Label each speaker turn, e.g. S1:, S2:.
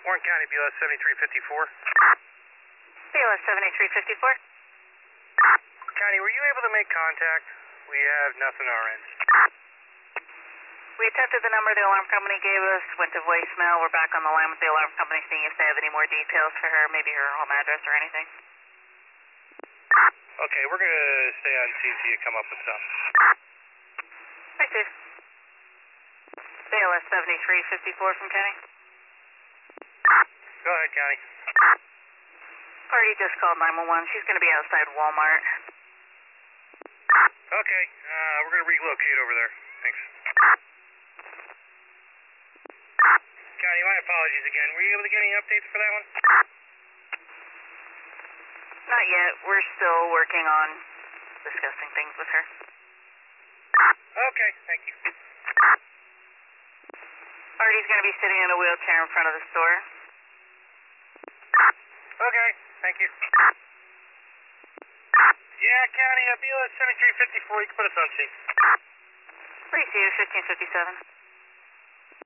S1: Warren County, BLS 7354.
S2: BLS 7354.
S1: County, were you able to make contact? We have nothing on our end.
S2: We attempted the number the alarm company gave us, went to voicemail. We're back on the line with the alarm company, seeing if they have any more details for her, maybe her home address or anything.
S1: Okay, we're going to stay on scene till you come up with some.
S2: Hi, Steve. BLS 7354 from County.
S1: Go ahead, County.
S2: Party just called 911. She's going to be outside Walmart.
S1: Okay, we're going to relocate over there. Thanks. County, my apologies again. Were you able to get any updates for that one?
S2: Not yet. We're still working on discussing things with her.
S1: Okay, thank you.
S2: Artie's going to be sitting in a wheelchair in front of the store.
S1: Okay, thank you. Yeah, County, BLS 7354, you can put us on scene.
S2: Receive 1557.